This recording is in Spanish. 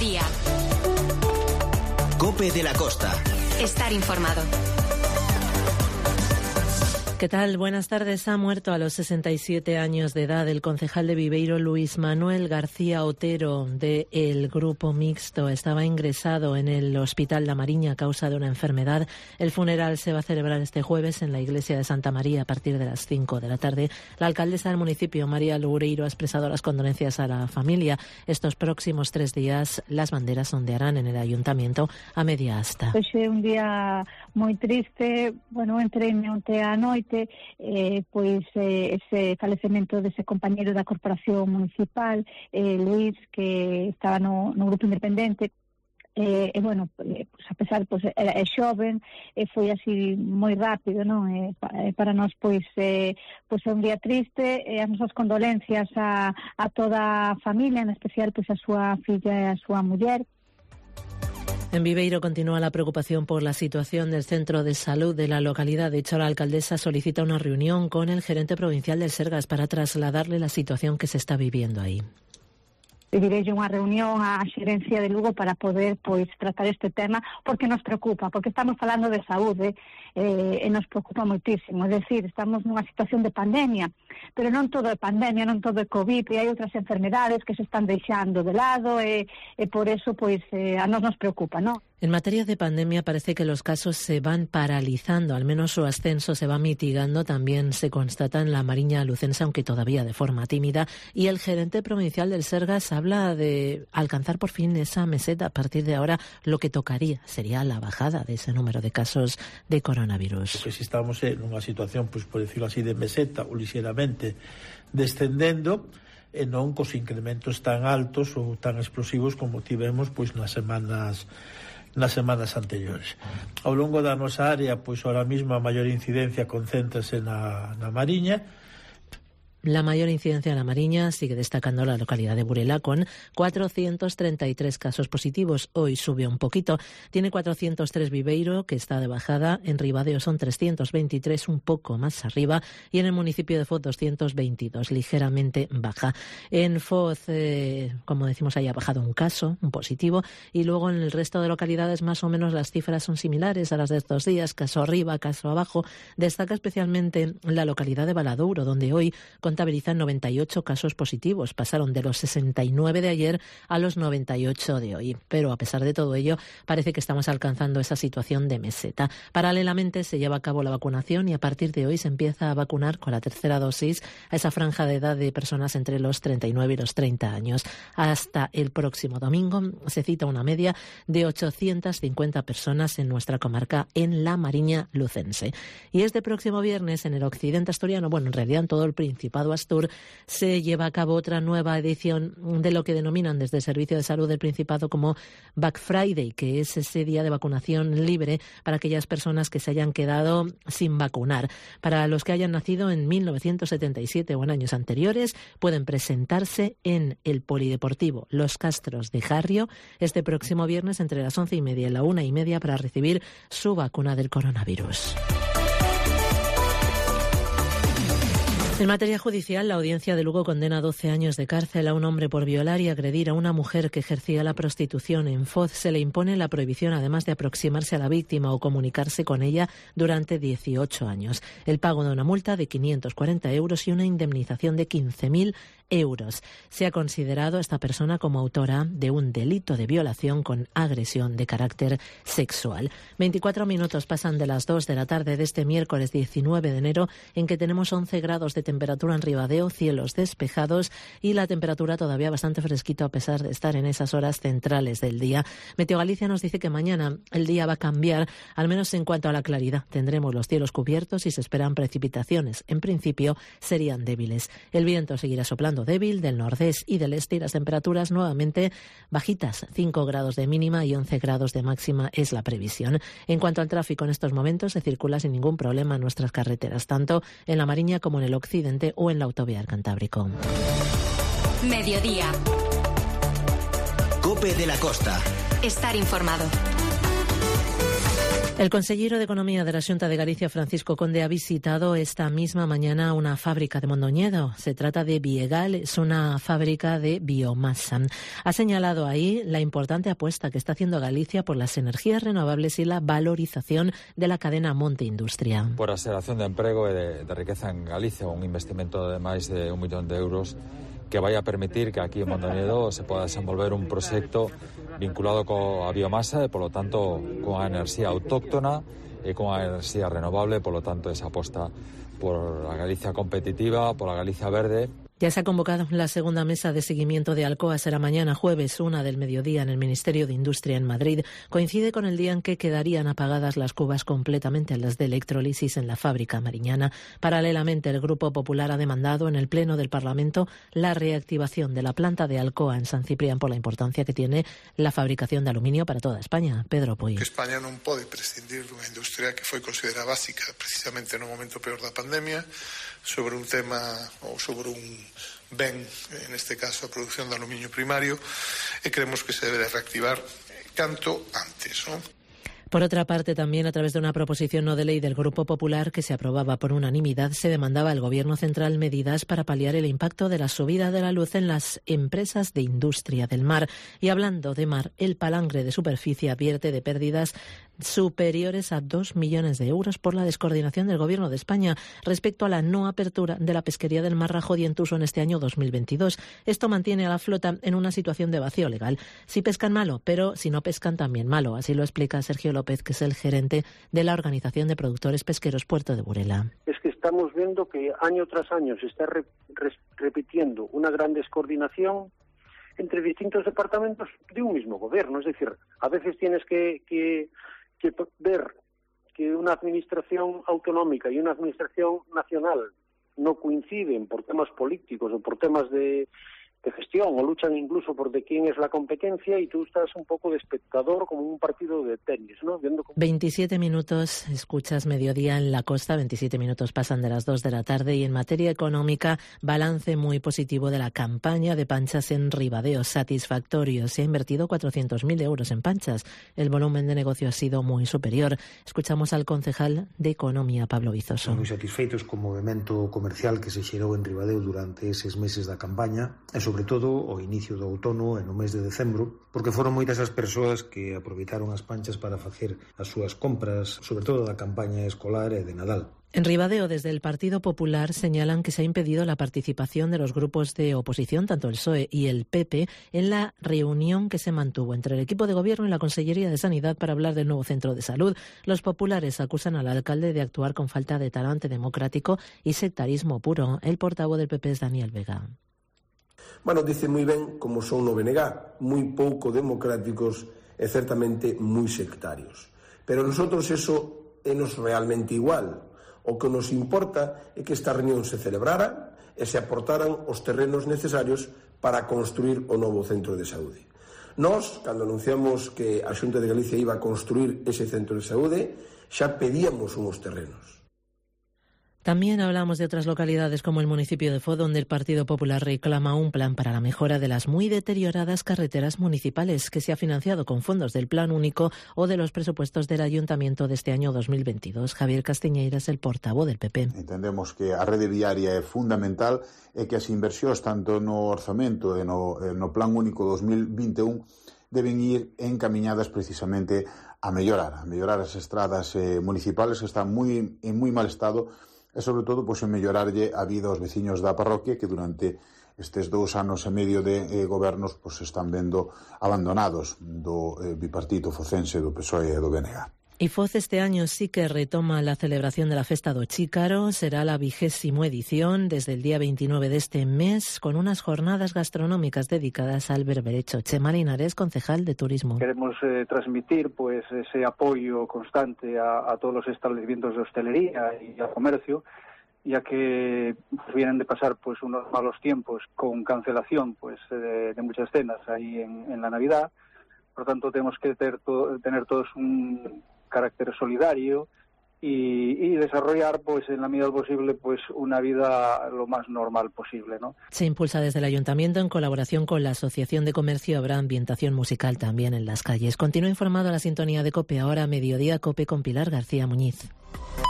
Mediodía. COPE de la Costa. Estar informado. ¿Qué tal? Buenas tardes. Ha muerto a los 67 años de edad el concejal de Viveiro, Luis Manuel García Otero, del Grupo Mixto. Estaba ingresado en el Hospital La Mariña a causa de una enfermedad. El funeral se va a celebrar este jueves en la iglesia de Santa María a partir de las 5 de la tarde. La alcaldesa del municipio, María Loureiro, ha expresado las condolencias a la familia. Estos próximos 3 días las banderas ondearán en el ayuntamiento a media asta. Pues un día moi triste, entrei onte á noite, ese falecemento dese compañeiro da Corporación Municipal, Luís, que estaba no Grupo Independente. A pesar, é xoven, foi así moi rápido, non? Para nós, é un día triste, as nosas condolencias a toda a familia, en especial, a súa filla e a súa muller. En Viveiro continúa la preocupación por la situación del centro de salud de la localidad. De hecho, la alcaldesa solicita una reunión con el gerente provincial del Sergas para trasladarle la situación que se está viviendo ahí. Pedirei unha reunión á xerencia de Lugo para poder tratar este tema, porque nos preocupa, porque estamos falando de saúde e nos preocupa moitísimo. É dicir, estamos nunha situación de pandemia, pero non todo é pandemia, non todo é COVID, e hai outras enfermedades que se están deixando de lado e por eso a nos preocupa, non? En materia de pandemia parece que los casos se van paralizando, al menos su ascenso se va mitigando, también se constata en la Mariña Lucense, aunque todavía de forma tímida, y el gerente provincial del Sergas habla de alcanzar por fin esa meseta. A partir de ahora lo que tocaría sería la bajada de ese número de casos de coronavirus. Pues estamos en unha situación, por decirlo así, de meseta ou ligeramente descendendo, e non cos incrementos tan altos ou tan explosivos como tivemos nas semanas anteriores. Ao longo da nosa área, ahora mismo a maior incidencia concéntrase na Mariña. La mayor incidencia en la Mariña sigue destacando la localidad de Burela con 433 casos positivos. Hoy sube un poquito. Tiene 403 Viveiro, que está de bajada. En Ribadeo son 323, un poco más arriba. Y en el municipio de Foz 222, ligeramente baja. En Foz, como decimos, ahí ha bajado un caso, un positivo. Y luego en el resto de localidades más o menos las cifras son similares a las de estos días. Caso arriba, caso abajo. Destaca especialmente la localidad de Valadouro, donde hoy contabilizan 98 casos positivos. Pasaron de los 69 de ayer a los 98 de hoy. Pero a pesar de todo ello, parece que estamos alcanzando esa situación de meseta. Paralelamente se lleva a cabo la vacunación y a partir de hoy se empieza a vacunar con la tercera dosis a esa franja de edad de personas entre los 39 y los 30 años. Hasta el próximo domingo se cita una media de 850 personas en nuestra comarca, en la Mariña Lucense. Y este próximo viernes en el occidente asturiano, en realidad en todo el Principado Astur, se lleva a cabo otra nueva edición de lo que denominan desde el Servicio de Salud del Principado como Black Friday, que es ese día de vacunación libre para aquellas personas que se hayan quedado sin vacunar. Para los que hayan nacido en 1977 o en años anteriores, pueden presentarse en el Polideportivo Los Castros de Jarrio este próximo viernes entre las 11:30 y la 1:30 para recibir su vacuna del coronavirus. En materia judicial, la audiencia de Lugo condena a 12 años de cárcel a un hombre por violar y agredir a una mujer que ejercía la prostitución. En Foz se le impone la prohibición, además de aproximarse a la víctima o comunicarse con ella durante 18 años. El pago de una multa de 540 euros y una indemnización de 15.000 euros. Se ha considerado a esta persona como autora de un delito de violación con agresión de carácter sexual. 24 minutos pasan de las 2 de la tarde de este miércoles 19 de enero, en que tenemos 11 grados de temperatura en Ribadeo, cielos despejados y la temperatura todavía bastante fresquita a pesar de estar en esas horas centrales del día. Meteo Galicia nos dice que mañana el día va a cambiar, al menos en cuanto a la claridad. Tendremos los cielos cubiertos y se esperan precipitaciones. En principio serían débiles. El viento seguirá soplando débil del nordés y del este y las temperaturas nuevamente bajitas. 5 grados de mínima y 11 grados de máxima es la previsión. En cuanto al tráfico, en estos momentos se circula sin ningún problema en nuestras carreteras, tanto en la Mariña como en el occidente o en la autovía del Cantábrico. Mediodía. COPE de la Costa. Estar informado. El consellero de Economía de la Xunta de Galicia, Francisco Conde, ha visitado esta misma mañana una fábrica de Mondoñedo. Se trata de Biegal, es una fábrica de biomasa. Ha señalado ahí la importante apuesta que está haciendo Galicia por las energías renovables y la valorización de la cadena Monte Industria. Por a xeración de emprego e de riqueza en Galicia, un investimento de máis de 1 millón de euros que vai a permitir que aquí en Mondoñedo se poda desenvolver un proxecto vinculado coa biomasa e, polo tanto, con a enerxía autóctona e con a enerxía renovable, polo tanto, esa aposta por a Galicia competitiva, por a Galicia verde. Ya se ha convocado la segunda mesa de seguimiento de Alcoa. Será mañana jueves 1 del mediodía en el Ministerio de Industria en Madrid. Coincide con el día en que quedarían apagadas las cubas completamente a las de electrólisis en la fábrica mariñana. Paralelamente, el Grupo Popular ha demandado en el Pleno del Parlamento la reactivación de la planta de Alcoa en San Ciprián por la importancia que tiene la fabricación de aluminio para toda España. Pedro Puy. Que España non pode prescindir dunha industria que foi considerada básica precisamente no momento peor da pandemia, sobre un tema ou sobre un ben, en este caso a produción de aluminio primario, e creemos que se debe reactivar canto antes, ¿no? Por otra parte, también a través de una proposición no de ley del Grupo Popular que se aprobaba por unanimidad, se demandaba al Gobierno central medidas para paliar el impacto de la subida de la luz en las empresas de industria del mar. Y hablando de mar, el Palangre de Superficie advierte de pérdidas superiores a 2 millones de euros por la descoordinación del Gobierno de España respecto a la no apertura de la pesquería del Mar Rajo Dientuso en este año 2022. Esto mantiene a la flota en una situación de vacío legal. Si pescan malo, pero si no pescan también malo. Así lo explica Sergio López, que es el gerente de la Organización de Productores Pesqueros Puerto de Burela. Es que estamos viendo que año tras año se está repitiendo una gran descoordinación entre distintos departamentos de un mismo gobierno. Es decir, a veces tienes que ver que una administración autonómica y una administración nacional no coinciden por temas políticos o por temas de gestión, o luchan incluso por de quién es la competencia, y tú estás un poco de espectador, como un partido de tenis, ¿no? Viendo cómo... 27 minutos, escuchas Mediodía en la Costa, 27 minutos pasan de las 2 de la tarde, y en materia económica, balance muy positivo de la campaña de panchas en Ribadeo, satisfactorio. Se ha invertido 400.000 euros en panchas. El volumen de negocio ha sido muy superior. Escuchamos al concejal de Economía, Pablo Vizoso. Moi satisfeitos co movimento comercial que se xerou en Ribadeo durante eses meses da campaña, e sobre todo o inicio do outono e no mes de decembro, porque foron moitas as persoas que aproveitaron as panchas para facer as súas compras, sobre todo da campaña escolar e de Nadal. En Ribadeo, desde el Partido Popular, señalan que se ha impedido la participación de los grupos de oposición, tanto el PSOE y el PP, en la reunión que se mantuvo entre el equipo de gobierno y la Consellería de Sanidad para hablar del nuevo centro de salud. Los populares acusan al alcalde de actuar con falta de talante democrático y sectarismo puro. El portavoz del PP es Daniel Vega. Bueno, dice moi ben como son no BNG, moi pouco democráticos e certamente moi sectarios. Pero nosotros eso é nos realmente igual. O que nos importa é que esta reunión se celebrara e se aportaran os terrenos necesarios para construir o novo centro de saúde. Nós, cando anunciamos que a Xunta de Galicia iba a construir ese centro de saúde, xa pedíamos uns terrenos. También hablamos de otras localidades como el municipio de Fo, donde el Partido Popular reclama un plan para la mejora de las muy deterioradas carreteras municipales, que se ha financiado con fondos del Plan Único o de los presupuestos del Ayuntamiento de este año 2022. Javier Castiñeira es el portavoz del PP. Entendemos que a rede viaria é fundamental e que as inversións tanto no orzamento e no Plan Único 2021 deben ir encamiñadas precisamente a mellorar as estradas municipales que están en moi mal estado, e sobre todo en mellorarlle a vida aos veciños da parroquia que durante estes 2 anos e medio de gobernos están vendo abandonados do bipartito focense do PSOE e do BNG. Y Foz este año sí que retoma la celebración de la Festa do Chícaro. Será la 20ª edición desde el día 29 de este mes, con unas jornadas gastronómicas dedicadas al berberecho. Chema Linares, concejal de Turismo. Queremos transmitir ese apoyo constante a todos los establecimientos de hostelería y al comercio, ya que vienen de pasar unos malos tiempos con cancelación de muchas cenas ahí en la Navidad. Por lo tanto, tenemos que tener todos un carácter solidario y desarrollar, pues en la medida posible, pues una vida lo más normal posible, ¿no? Se impulsa desde el Ayuntamiento en colaboración con la Asociación de Comercio. Habrá ambientación musical también en las calles. Continúa informado a la sintonía de COPE. Ahora mediodía COPE con Pilar García Muñiz.